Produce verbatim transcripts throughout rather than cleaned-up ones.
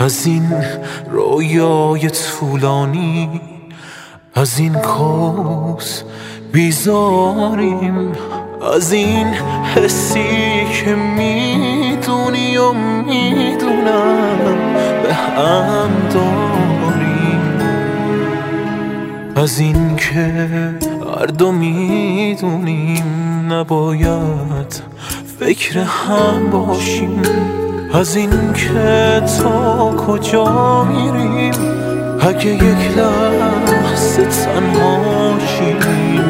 از این رویای طولانی، از این کوس بیزاریم، از این حسی که میدونی و میدونم به هم داریم، از این که هر دو میدونیم نباید فکر هم باشیم، از این که تا کجا میریم اگه یک لحظه تنها شیم.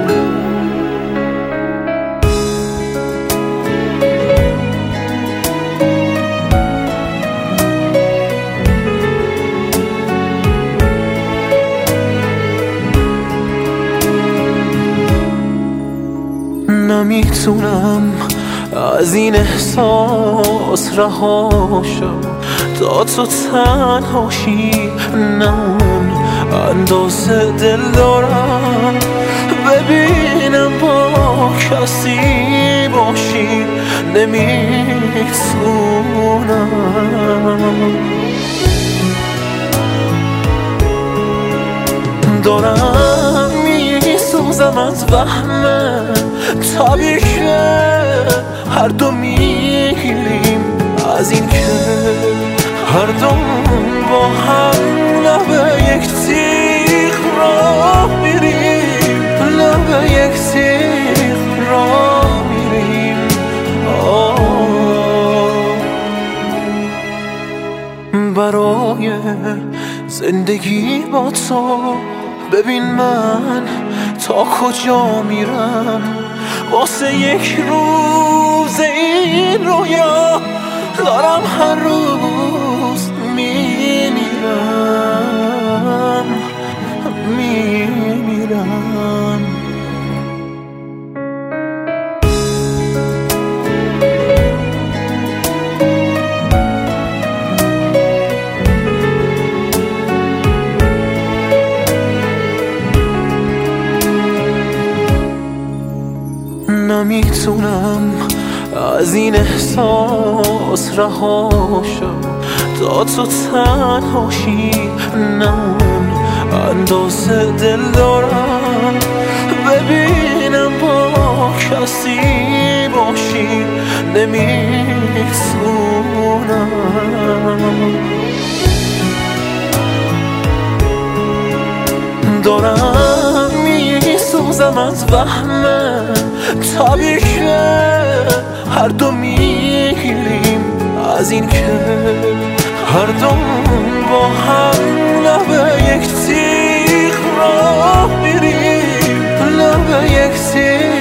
نمیتونم از این احساس رهاشم تا تو تنهاشی، نه اون اندازه دل دارم ببینم با کسی باشی، نمیتونم. دارم میسوزم از وهمه طبیعیه هر دو میگیریم، از این که هر دو با هم لب یک تیغ راه میریم، لب یک تیغ راه میریم. برای زندگی با تو ببین من تا کجا میرم، واسه یک روز این رویا دارم هر روز میمیرم میمیرم. نمیتونم از این احساس رهاشم تا تو تنهاشی، نه اون اندازه دل دارم ببینم با کسی باشی، نمیتونم. دارم میسوزم از وهمه طبیعیه هر دو میگیریم، از این که هر دو با هم لب یک تیغ راه میریم، لب یک تیغ